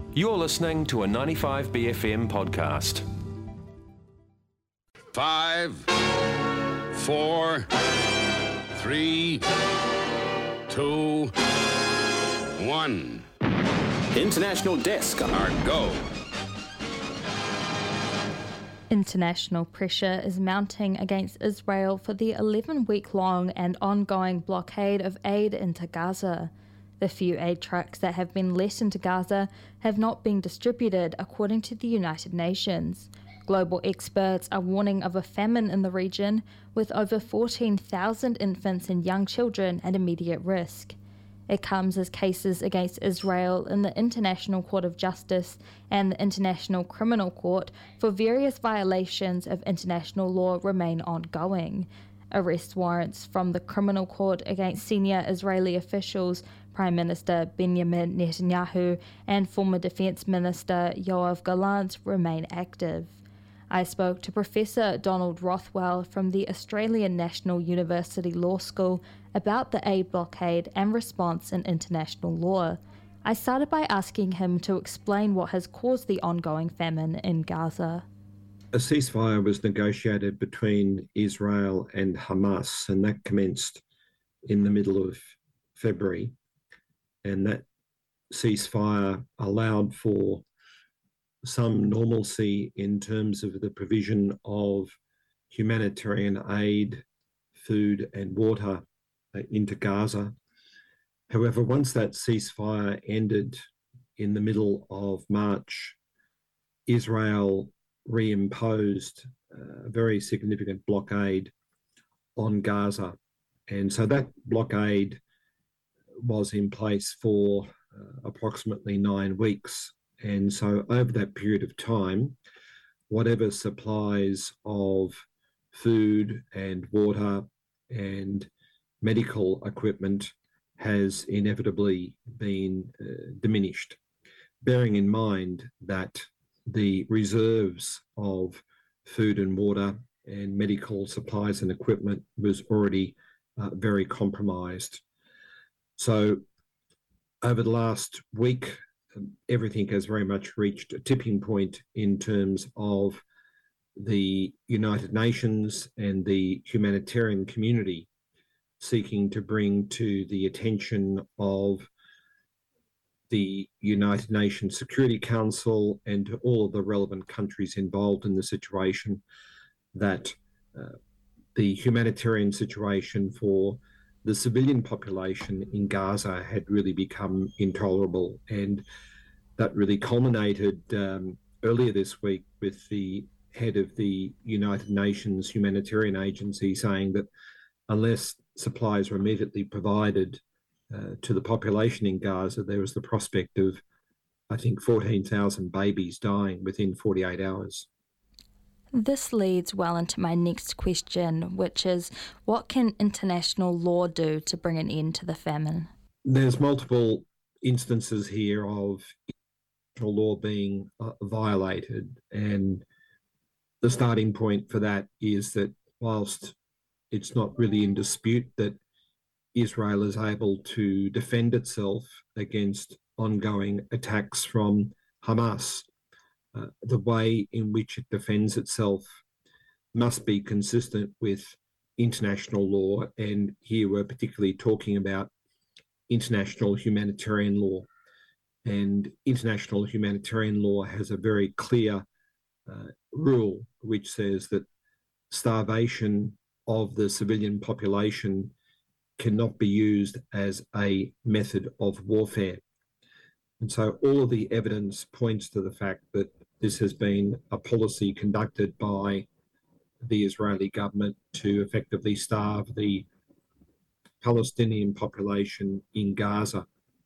You're listening to a 95BFM podcast. 5, 4, 3, 2, 1. International Desk. Our go. International pressure is mounting against Israel for the 11-week-long and ongoing blockade of aid into Gaza. The few aid trucks that have been let into Gaza have not been distributed, according to the United Nations. Global experts are warning of a famine in the region, with over 14,000 infants and young children at immediate risk. It comes as cases against Israel in the International Court of Justice and the International Criminal Court for various violations of international law remain ongoing. Arrest warrants from the Criminal Court against senior Israeli officials, Prime Minister Benjamin Netanyahu and former Defence Minister Yoav Gallant, remain active. I spoke to Professor Donald Rothwell from the Australian National University Law School about the aid blockade and response in international law. I started by asking him to explain what has caused the ongoing famine in Gaza. A ceasefire was negotiated between Israel and Hamas, and that commenced in the middle of February. And that ceasefire allowed for some normalcy in terms of the provision of humanitarian aid, food and water into Gaza. However, once that ceasefire ended in the middle of March, Israel reimposed a very significant blockade on Gaza. And so that blockade was in place for approximately 9 weeks. And so over that period of time, whatever supplies of food and water and medical equipment has inevitably been diminished, bearing in mind that the reserves of food and water and medical supplies and equipment was already very compromised. So over the last week, everything has very much reached a tipping point in terms of the United Nations and the humanitarian community seeking to bring to the attention of the United Nations Security Council and to all of the relevant countries involved in the situation that the humanitarian situation for the civilian population in Gaza had really become intolerable. And that really culminated earlier this week with the head of the United Nations Humanitarian Agency saying that unless supplies were immediately provided to the population in Gaza, there was the prospect of, I think, 14,000 babies dying within 48 hours. This leads well into my next question, which is, what can international law do to bring an end to the famine? There's multiple instances here of international law being violated, and the starting point for that is that whilst it's not really in dispute that Israel is able to defend itself against ongoing attacks from Hamas, the way in which it defends itself must be consistent with international law. And here we're particularly talking about international humanitarian law. And international humanitarian law has a very clear rule which says that starvation of the civilian population cannot be used as a method of warfare. And so all of the evidence points to the fact that this has been a policy conducted by the Israeli government to effectively starve the Palestinian population in Gaza.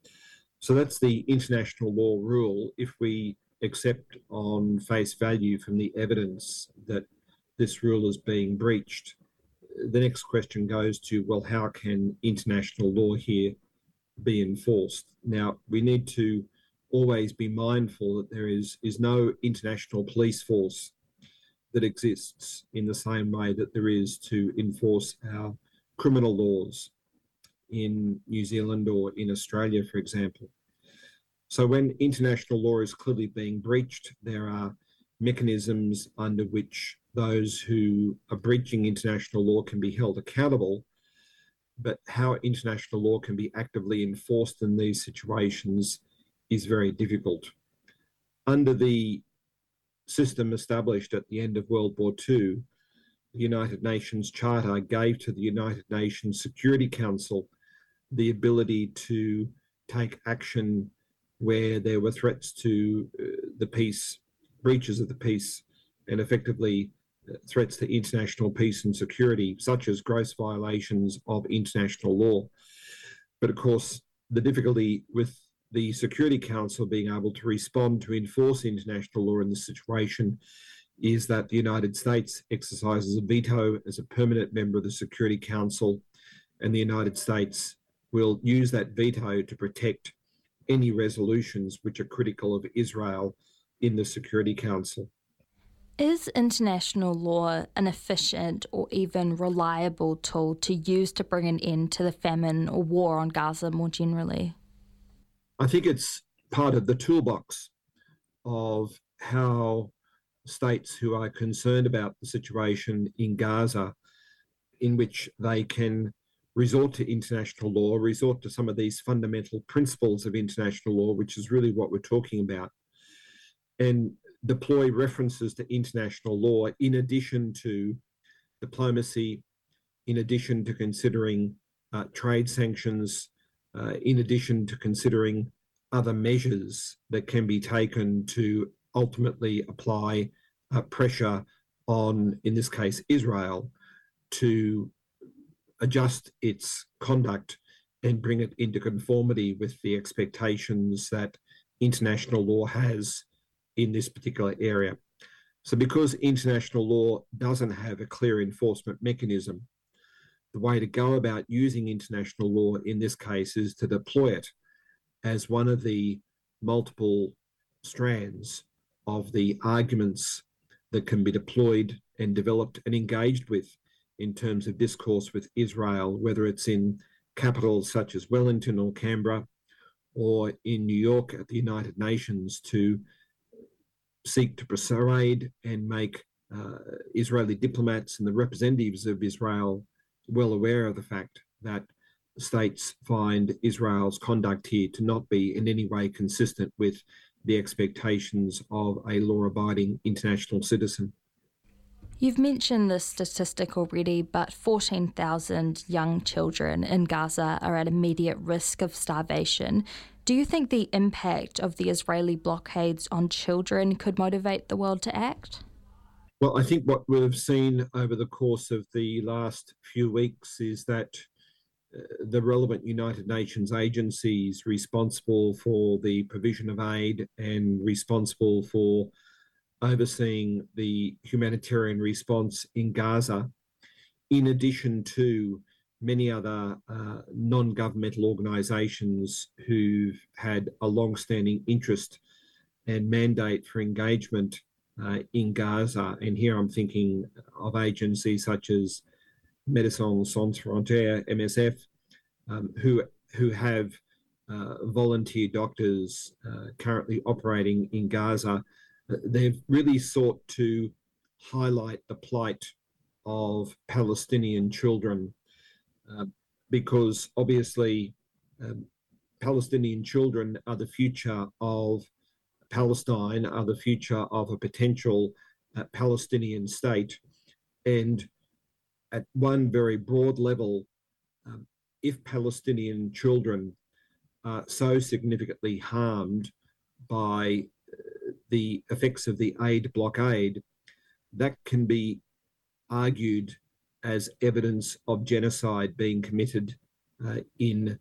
So that's the international law rule. If we accept on face value from the evidence that this rule is being breached, the next question goes to, well, how can international law here be enforced? Now, we need to always be mindful that there is no international police force that exists in the same way that there is to enforce our criminal laws in New Zealand or in Australia, for example. So when international law is clearly being breached, there are mechanisms under which those who are breaching international law can be held accountable, but how international law can be actively enforced in these situations is very difficult. Under the system established at the end of World War II, the United Nations Charter gave to the United Nations Security Council the ability to take action where there were threats to the peace, breaches of the peace, and effectively threats to international peace and security, such as gross violations of international law. But of course, the difficulty with the Security Council being able to respond to enforce international law in this situation is that the United States exercises a veto as a permanent member of the Security Council, and the United States will use that veto to protect any resolutions which are critical of Israel in the Security Council. Is international law an efficient or even reliable tool to use to bring an end to the famine or war on Gaza more generally? I think it's part of the toolbox of how states who are concerned about the situation in Gaza, in which they can resort to international law, resort to some of these fundamental principles of international law, which is really what we're talking about, and deploy references to international law in addition to diplomacy, in addition to considering trade sanctions, in addition to considering other measures that can be taken to ultimately apply pressure on, in this case, Israel, to adjust its conduct and bring it into conformity with the expectations that international law has in this particular area. So because international law doesn't have a clear enforcement mechanism, the way to go about using international law in this case is to deploy it as one of the multiple strands of the arguments that can be deployed and developed and engaged with in terms of discourse with Israel, whether it's in capitals such as Wellington or Canberra, or in New York at the United Nations, to seek to persuade and make Israeli diplomats and the representatives of Israel well aware of the fact that states find Israel's conduct here to not be in any way consistent with the expectations of a law-abiding international citizen. You've mentioned this statistic already, but 14,000 young children in Gaza are at immediate risk of starvation. Do you think the impact of the Israeli blockades on children could motivate the world to act? Well, I think what we've seen over the course of the last few weeks is that the relevant United Nations agencies responsible for the provision of aid and responsible for overseeing the humanitarian response in Gaza, in addition to many other non-governmental organisations who've had a long-standing interest and mandate for engagement in Gaza. And here I'm thinking of agencies such as Médecins Sans Frontières, MSF, who have volunteer doctors currently operating in Gaza. They've really sought to highlight the plight of Palestinian children because obviously Palestinian children are the future of Palestine, are the future of a potential Palestinian state. And at one very broad level, if Palestinian children are so significantly harmed by the effects of the aid blockade, that can be argued as evidence of genocide being committed in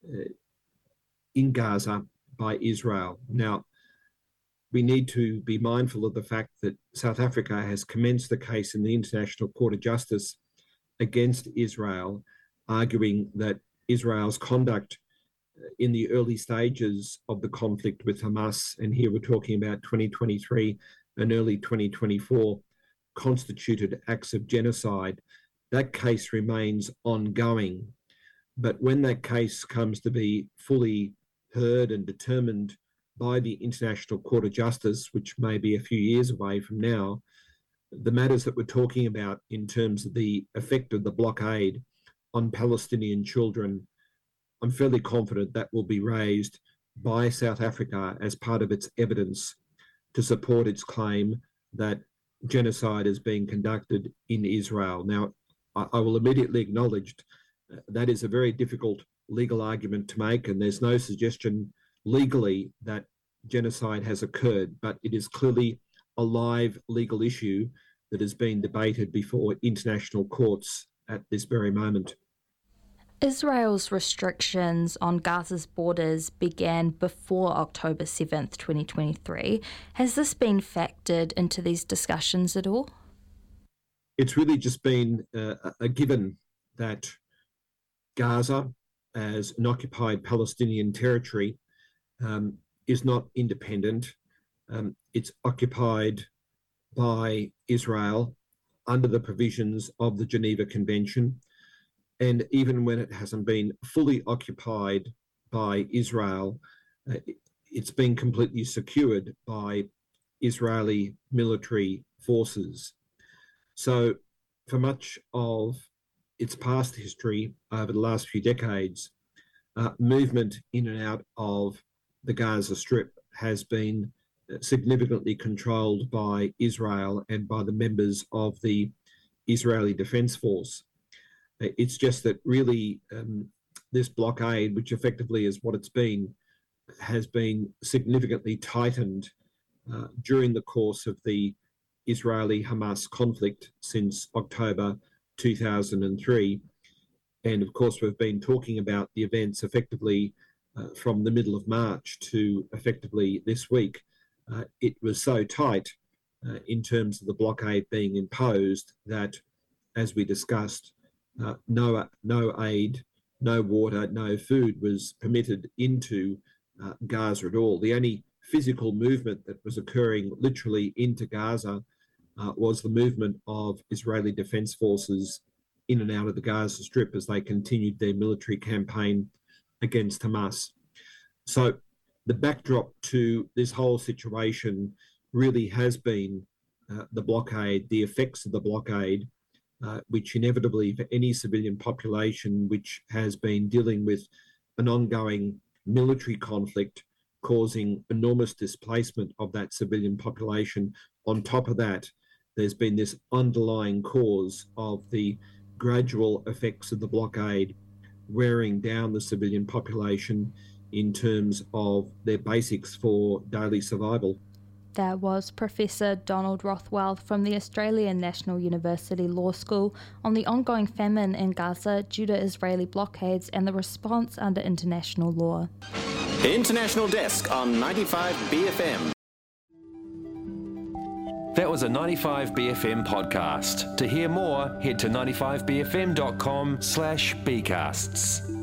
Gaza by Israel. Now, we need to be mindful of the fact that South Africa has commenced the case in the International Court of Justice against Israel, arguing that Israel's conduct in the early stages of the conflict with Hamas, and here we're talking about 2023 and early 2024, constituted acts of genocide. That case remains ongoing. But when that case comes to be fully heard and determined by the International Court of Justice, which may be a few years away from now, the matters that we're talking about in terms of the effect of the blockade on Palestinian children, I'm fairly confident that will be raised by South Africa as part of its evidence to support its claim that genocide is being conducted in Israel. Now, I will immediately acknowledge that is a very difficult legal argument to make, and there's no suggestion legally that genocide has occurred, but it is clearly a live legal issue that is being debated before international courts at this very moment. Israel's restrictions on Gaza's borders began before October 7th, 2023. Has this been factored into these discussions at all? It's really just been a given that Gaza, as an occupied Palestinian territory, is not independent. It's occupied by Israel under the provisions of the Geneva Convention. And even when it hasn't been fully occupied by Israel, it's been completely secured by Israeli military forces. So for much of its past history over the last few decades, movement in and out of the Gaza Strip has been significantly controlled by Israel and by the members of the Israeli Defense Force. It's just that really this blockade, which effectively is what it's been, has been significantly tightened during the course of the Israeli-Hamas conflict since October 2003. And of course, we've been talking about the events effectively from the middle of March to effectively this week. It was so tight in terms of the blockade being imposed that, as we discussed, no aid, no water, no food was permitted into Gaza at all. The only physical movement that was occurring literally into Gaza was the movement of Israeli Defense Forces in and out of the Gaza Strip as they continued their military campaign against Hamas. So the backdrop to this whole situation really has been the blockade, the effects of the blockade, which inevitably for any civilian population which has been dealing with an ongoing military conflict causing enormous displacement of that civilian population. On top of that, there's been this underlying cause of the gradual effects of the blockade wearing down the civilian population in terms of their basics for daily survival. That was Professor Donald Rothwell from the Australian National University Law School on the ongoing famine in Gaza due to Israeli blockades and the response under international law. International Desk on 95BFM. That was a 95BFM podcast. To hear more, head to 95bfm.com/bcasts.